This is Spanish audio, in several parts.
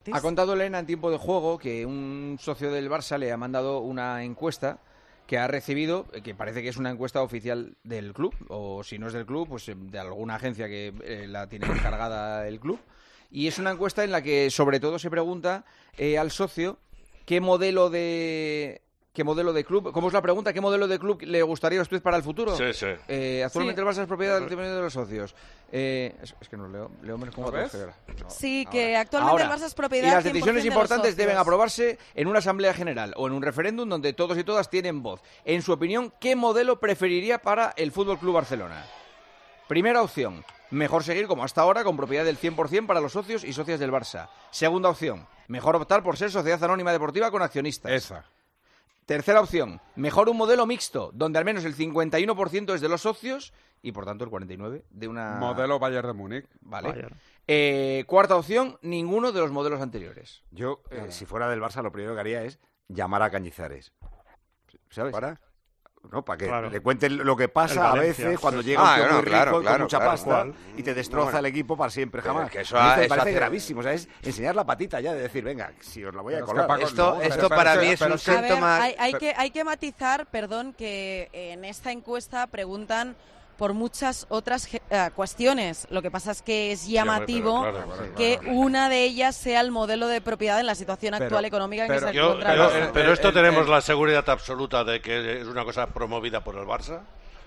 Ha contado Elena en tiempo de juego que un socio del Barça le ha mandado una encuesta que ha recibido, que parece que es una encuesta oficial del club, o si no es del club, pues de alguna agencia que la tiene encargada el club. Y es una encuesta en la que sobre todo se pregunta al socio qué modelo de club, ¿cómo es la pregunta? ¿Qué modelo de club le gustaría a usted para el futuro? Sí, sí. Actualmente el Barça es propiedad del Tribunal de los Socios. Es que no leo menos como ves. Sí, que actualmente el Barça es propiedad. Y las decisiones 100% de los importantes deben socios. aprobarse en una asamblea general o en un referéndum donde todos y todas tienen voz. En su opinión, ¿qué modelo preferiría para el Fútbol Club Barcelona? Primera opción, mejor seguir como hasta ahora con propiedad del 100% para los socios y socias del Barça. Segunda opción, mejor optar por ser sociedad anónima deportiva con accionistas. Esa. Tercera opción, mejor un modelo mixto, donde al menos el 51% es de los socios y por tanto el 49% de una... Modelo Bayern de Múnich. Vale. Cuarta opción, ninguno de los modelos anteriores. Yo, si fuera del Barça, lo primero que haría es llamar a Cañizares. ¿Sabes? ¿Para? No, para que Claro. le cuenten lo que pasa a veces cuando llega un tío muy rico con mucha pasta y te destroza el equipo para siempre, jamás. Que eso me eso parece hace... gravísimo, o sea, es enseñar la patita ya, de decir, venga, si os la voy a Pero es que colar. Paco, Esto para mí es un A ver, síntoma... hay que matizar, perdón, que en esta encuesta preguntan por muchas otras cuestiones. Lo que pasa es que es llamativo que una de ellas sea el modelo de propiedad en la situación actual económica en que se encuentra el Barça. Pero esto tenemos la seguridad absoluta de que es una cosa promovida por el Barça.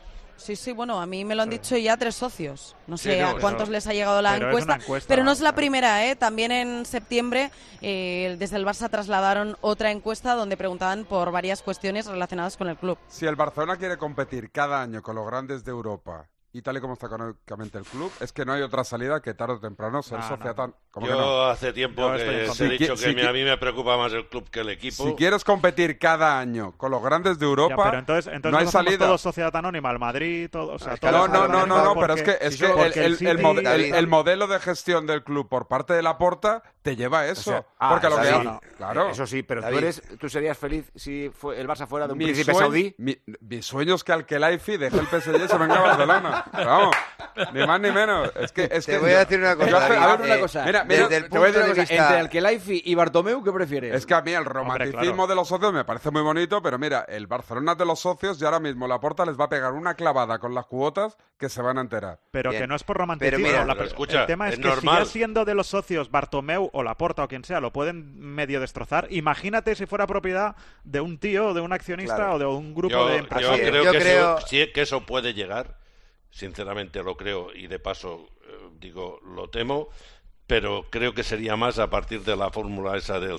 Sí, bueno, a mí me lo han dicho ya 3 socios. No sé a cuántos les ha llegado la pero encuesta, es una encuesta, pero no es la primera, ¿eh? También en septiembre desde el Barça trasladaron otra encuesta donde preguntaban por varias cuestiones relacionadas con el club. Si el Barcelona quiere competir cada año con los grandes de Europa y tal y como está económicamente el club, es que no hay otra salida que tarde o temprano ser sociedad. Yo hace tiempo que os he dicho que a mí me preocupa más el club que el equipo. Si quieres competir cada año con los grandes de Europa, pero entonces no hay salida. Todos sociedad anónima, el Madrid, todo, o sea, No, pero es que el modelo de gestión del club por parte de Laporta te lleva a eso. O sea, porque lo que David, claro. Eso sí, pero tú serías feliz si el Barça fuera de un Mi príncipe saudí. Mi sueño es que Al-Khelaifi deje el PSG y se venga a Barcelona. Vamos, ni más ni menos. Te voy a decir una cosa. A ver una cosa. Mira, Desde el te voy a decir punto una de cosa. vista... Entre Al-Khelaifi y Bartomeu, ¿qué prefieres? Es que a mí el romanticismo de los socios me parece muy bonito, pero mira, el Barcelona es de los socios y ahora mismo Laporta les va a pegar una clavada con las cuotas que se van a enterar. Pero Bien. que no es por romanticismo. Pero mira, escucha, el tema es que normal. si ya siendo de los socios Bartomeu o Laporta o quien sea, lo pueden medio destrozar. Imagínate si fuera propiedad de un tío, o de un accionista o de un grupo de empresarios. Yo creo que eso puede llegar. Sinceramente lo creo y de paso digo, lo temo, pero creo que sería más a partir de la fórmula esa del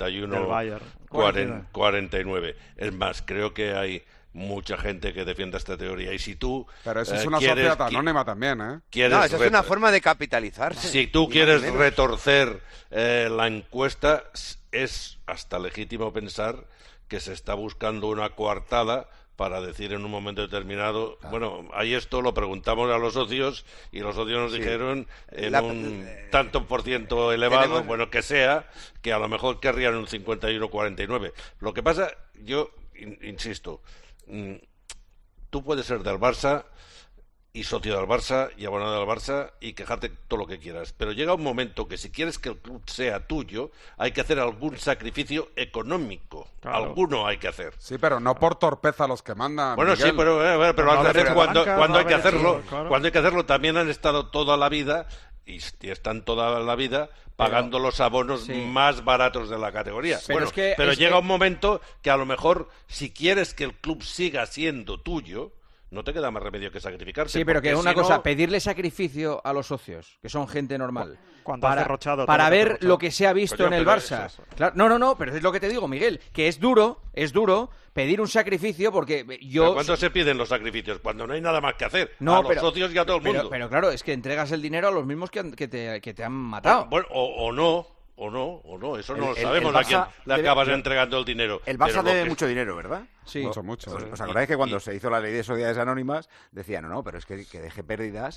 51-49. Es más, creo que hay mucha gente que defienda esta teoría y si tú pero eso es una sociedad anónima también, ¿eh? No, eso es una forma de capitalizarse. Si tú quieres retorcer la encuesta, es hasta legítimo pensar que se está buscando una coartada para decir en un momento determinado, bueno, ahí esto lo preguntamos a los socios y los socios nos dijeron en un tanto por ciento elevado, bueno, que sea, que a lo mejor querrían un 51-49. Lo que pasa, yo insisto, tú puedes ser del Barça y socio del Barça y abonado del Barça y quejarte todo lo que quieras, pero llega un momento que si quieres que el club sea tuyo hay que hacer algún sacrificio económico, alguno hay que hacer. Sí, pero no por torpeza los que mandan. Bueno, Miguel. sí, pero lo hay que hacer cuando hay que hacerlo. Claro. Cuando hay que hacerlo también han estado toda la vida y están toda la vida pagando los abonos más baratos de la categoría. Pero llega un momento que a lo mejor si quieres que el club siga siendo tuyo, no te queda más remedio que sacrificarse. Sí, pero que es una si cosa, no... pedirle sacrificio a los socios, que son gente normal, Cuando has derrochado para todo lo que has ver derrochado. lo que se ha visto Coño, en el pero Barça. es eso. Claro, no, pero es lo que te digo, Miguel, que es duro pedir un sacrificio porque ¿Pero cuándo se piden los sacrificios? Cuando no hay nada más que hacer. No, a los socios y a todo el mundo. Pero claro, es que entregas el dinero a los mismos que te han matado. Bueno, o no, eso no lo sabemos el a quién Barça le acabas entregando el dinero. El Barça Pero debe mucho dinero, ¿verdad? Sí. Mucho. ¿Os acordáis que cuando se hizo la ley de sociedades anónimas decían, no, pero es que deje pérdidas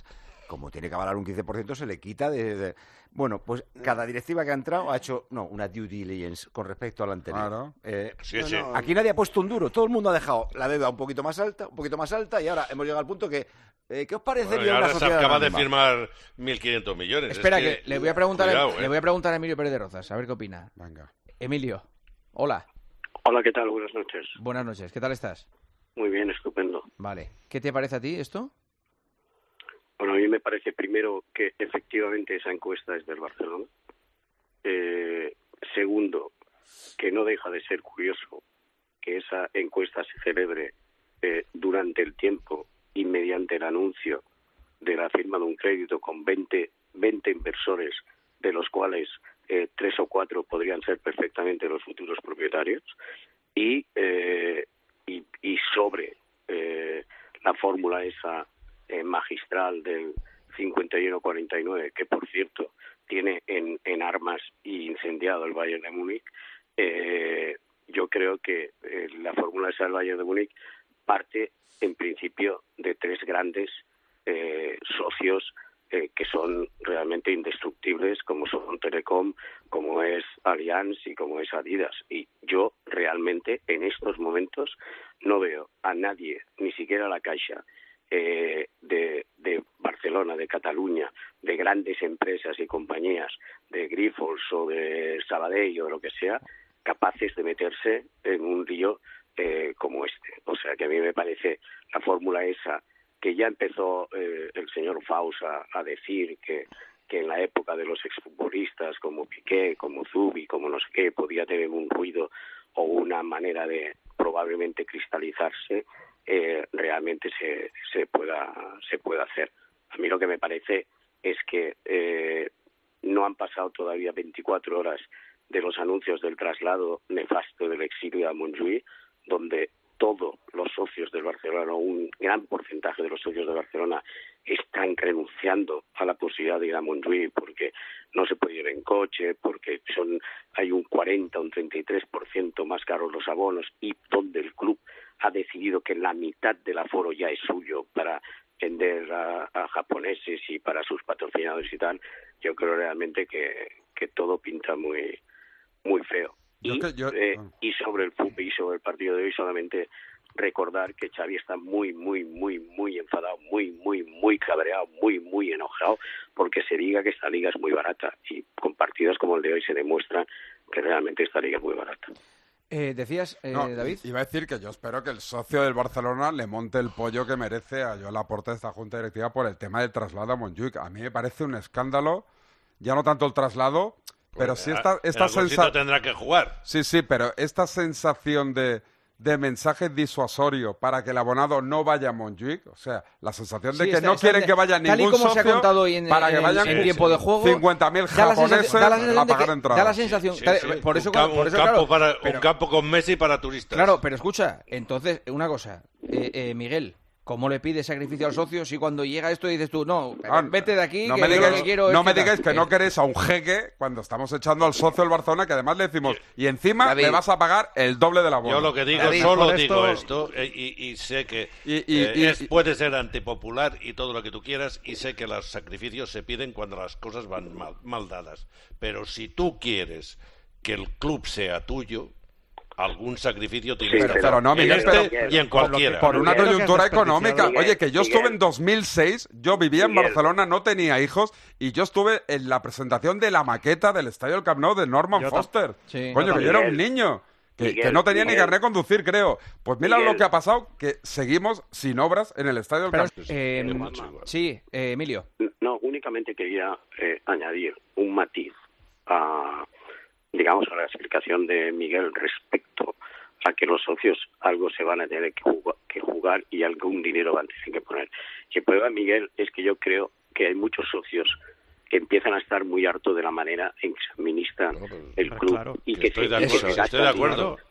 como tiene que avalar un 15%, se le quita Bueno, pues cada directiva que ha entrado ha hecho una due diligence con respecto a la anterior. Claro. Aquí nadie ha puesto un duro, todo el mundo ha dejado la deuda un poquito más alta, y ahora hemos llegado al punto que ¿qué os parecería una sociedad? Ahora se acaba de firmar 1.500 millones. Espera, que le voy a preguntar a Emilio Pérez de Rozas, a ver qué opina. Venga. Emilio, hola. Hola, ¿qué tal? Buenas noches. Buenas noches, ¿qué tal estás? Muy bien, estupendo. Vale, ¿qué te parece a ti esto? Bueno, a mí me parece primero que efectivamente esa encuesta es del Barcelona. Segundo, que no deja de ser curioso que esa encuesta se celebre durante el tiempo y mediante el anuncio de la firma de un crédito con 20 inversores, de los cuales 3 o 4 podrían ser perfectamente los futuros propietarios, y sobre la fórmula esa magistral del 51-49, que por cierto tiene en armas y incendiado el Bayern de Múnich. Yo creo que la fórmula esa del Bayern de Múnich parte en principio de 3 grandes socios que son realmente indestructibles, como son Telecom, como es Allianz y como es Adidas. Y yo realmente en estos momentos no veo a nadie, ni siquiera a la Caixa, de Barcelona, de Cataluña, de grandes empresas y compañías, de Grifols o de Sabadell o lo que sea, capaces de meterse en un lío como este. O sea que a mí me parece la fórmula esa que ya empezó el señor Faust a decir que en la época de los exfutbolistas como Piqué, como Zubi, como no sé qué, podía tener un ruido o una manera de probablemente cristalizarse, realmente se pueda hacer. A mí lo que me parece es que no han pasado todavía 24 horas de los anuncios del traslado nefasto del exilio a Montjuïc, donde todos los socios del Barcelona, un gran porcentaje de los socios de Barcelona, están renunciando a la posibilidad de ir a Montjuïc porque no se puede ir en coche, porque hay un 40 o un 33% más caros los abonos, y donde el club ha decidido que la mitad del aforo ya es suyo para vender a japoneses y para sus patrocinadores y tal. Yo creo realmente que todo pinta muy muy feo. Y sobre el fútbol y sobre el partido de hoy, solamente recordar que Xavi está muy enfadado, muy cabreado, muy enojado, porque se diga que esta liga es muy barata, y con partidos como el de hoy se demuestra que realmente esta liga es muy barata. Decías, David. Iba a decir que yo espero que el socio del Barcelona le monte el pollo que merece a Joan Laporta de esta junta directiva por el tema del traslado a Montjuïc. A mí me parece un escándalo, ya no tanto el traslado, pero sí esta sensación tendrá que jugar. Sí, pero esta sensación de mensaje disuasorio para que el abonado no vaya a Montjuïc, o sea, la sensación de que no quieren que vaya ningún socio, tal y como se ha contado hoy para que vayan en tiempo de juego, 50.000 japoneses a pagar entradas. Da la sensación, por eso, un campo con Messi para turistas. Claro, pero escucha, entonces, una cosa, Miguel, ¿cómo le pides sacrificio al socio si cuando llega esto dices tú, no, vete de aquí, no que me digáis, lo que quiero no me digáis que no queréis a un jeque cuando estamos echando al socio del Barcelona, que además le decimos, y encima David, le vas a pagar el doble de la bono? Yo lo que digo, digo esto, y sé que puede ser antipopular y todo lo que tú quieras, y sé que los sacrificios se piden cuando las cosas van mal dadas. Pero si tú quieres que el club sea tuyo, algún sacrificio tienes que hacer. Pero no, Miguel, y en cualquiera. Por una coyuntura económica. Oye, que yo estuve en 2006, yo vivía en Barcelona, no tenía hijos, y yo estuve en la presentación de la maqueta del Estadio del Camp Nou de Norman Foster. Coño, que yo era un niño. Que no tenía ni carnet de conducir, creo. Pues mira lo que ha pasado, que seguimos sin obras en el Estadio del Camp Nou. Sí, Emilio. No, únicamente quería añadir un matiz a la explicación de Miguel respecto a que los socios algo se van a tener que jugar y algún dinero van a tener que poner. Y el problema, Miguel, es que yo creo que hay muchos socios que empiezan a estar muy hartos de la manera en que se administra el club, y que estoy de acuerdo. Porque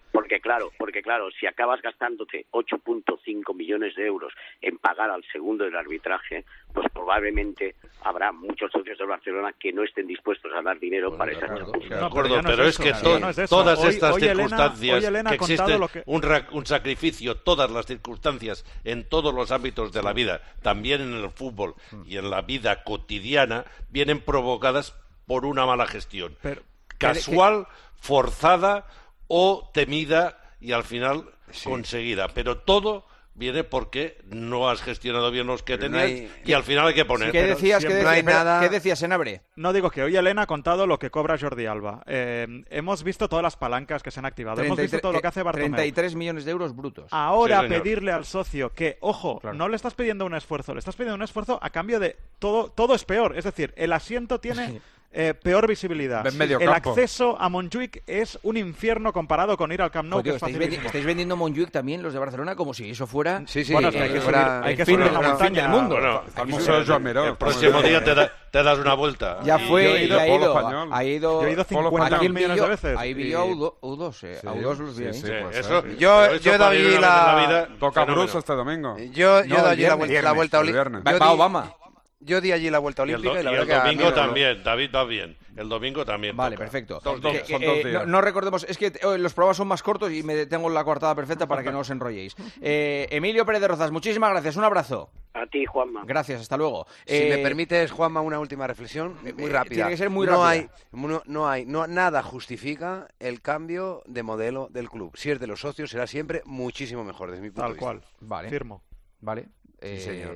claro, si acabas gastándote 8.5 millones de euros en pagar al segundo del arbitraje, pues probablemente habrá muchos socios del Barcelona que no estén dispuestos a dar dinero para esas discusiones. De acuerdo, pero es que todas estas circunstancias que existe un sacrificio, todas las circunstancias en todos los ámbitos de la vida, también en el fútbol y en la vida cotidiana, vienen provocadas por una mala gestión. Casual, forzada o temida y al final conseguida. Pero todo viene porque no has gestionado bien los que tenías y al final hay que poner. ¿Qué decías? ¿Qué decías, Senabre? No, digo que hoy Elena ha contado lo que cobra Jordi Alba. Hemos visto todas las palancas que se han activado. Hemos visto todo lo que hace Bartomeu. 33 millones de euros brutos. Ahora pedirle al socio que, ojo, no le estás pidiendo un esfuerzo, le estás pidiendo un esfuerzo a cambio de todo es peor. Es decir, el asiento tiene... peor visibilidad. El acceso a Montjuic es un infierno comparado con ir al Camp Nou, que es facilísimo. Estáis vendiendo Montjuic también los de Barcelona como si eso fuera... Bueno, hay que subir la montaña del mundo. Al Museo Joan Miró. El próximo día te das una vuelta. Ya fue, yo he ido 50.000 millones de veces. Ahí vi a U2, a U2 los vi. Yo he dado allí la... Toca Bruce este domingo. Yo he dado allí la vuelta olímpica. Va Obama. Yo di allí la vuelta olímpica y la verdad que el domingo también, David va bien. El domingo también. Vale, perfecto. Son 2 días. No recordemos, es que los programas son más cortos y me tengo la coartada perfecta para que no os enrolléis. Emilio Pérez de Rozas, muchísimas gracias, un abrazo. A ti, Juanma. Gracias, hasta luego. Si me permites, Juanma, una última reflexión muy rápida. Tiene que ser muy rápida. Nada justifica el cambio de modelo del club. Si es de los socios, será siempre muchísimo mejor, desde mi punto de vista. Tal cual. Vale. Firmo. Vale. Sí, señor.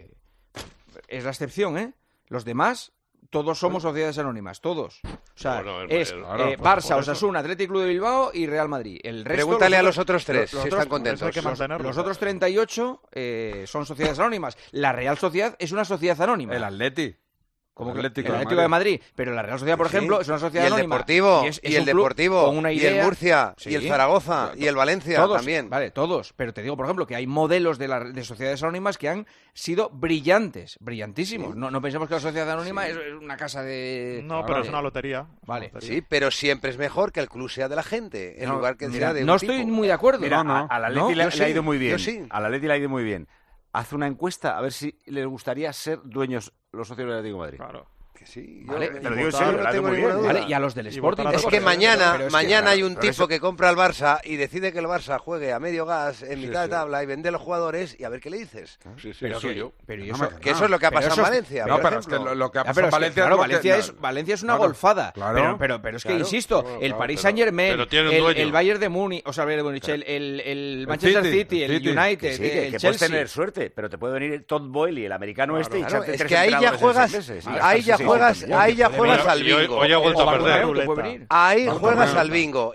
Es la excepción, ¿eh? Los demás, todos somos sociedades anónimas, todos. O sea, Barça, Osasuna, Athletic Club de Bilbao y Real Madrid. El resto, pregúntale a los otros 3 si están contentos. Los otros 38 son sociedades anónimas. La Real Sociedad es una sociedad anónima. El Atleti. Como el Atlético de Madrid, pero la Real Sociedad, por ejemplo, es una sociedad anónima. Y el Deportivo, y el Murcia, y el Zaragoza, y el Valencia también. Vale, todos. Pero te digo, por ejemplo, que hay modelos de sociedades anónimas que han sido brillantísimos. No pensemos que la sociedad anónima es una casa de... No, pero es una lotería. Vale. Sí, pero siempre es mejor que el club sea de la gente, en lugar que sea de un No estoy muy de acuerdo. Mira, al Atleti le ha ido muy bien. Sí. Al Atleti le ha ido muy bien. Haz una encuesta a ver si les gustaría ser dueños los socios del Atlético de Madrid. Claro. Que sí, vale, te lo digo en serio, no tengo ninguna duda. Vale, y a los del Sporting. Es que mañana hay un tipo que compra al Barça y decide que el Barça juegue a medio gas en mitad de tabla y vende a los jugadores y a ver qué le dices. Pero eso es lo que ha pasado en Valencia. No, pero es que lo que ha pasado en Valencia... Claro, Valencia es una golfada. Pero es que, insisto, el Paris Saint-Germain, el Bayern de Múnich, o sea, el Manchester City, el United, el Chelsea... Puedes tener suerte, pero te puede venir el Todd Boyle y el americano y echarte es que ahí ya juegas al bingo. Hoy ha vuelto a perder. Ahí juegas al bingo